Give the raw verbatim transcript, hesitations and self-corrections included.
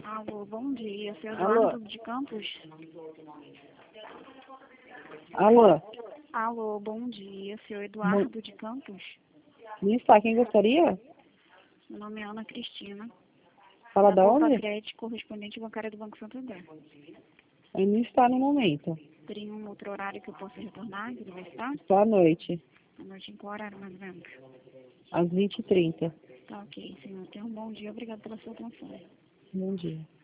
Alô, bom dia. Seu Alô? Eduardo de Campos? Alô? Alô, bom dia. Seu Eduardo de Campos? Me está, quem gostaria? Meu nome é Ana Cristina. Fala Da da Boa onde? Crédito, correspondente bancária do Banco Santander. Ele não está no momento. Teria um outro horário que eu possa retornar, que ele vai estar? Só à noite, À noite em qual horário, mais ou menos? às vinte e trinta. Tá ok, senhor. Tenha um bom dia. Obrigado pela sua atenção. Bom dia.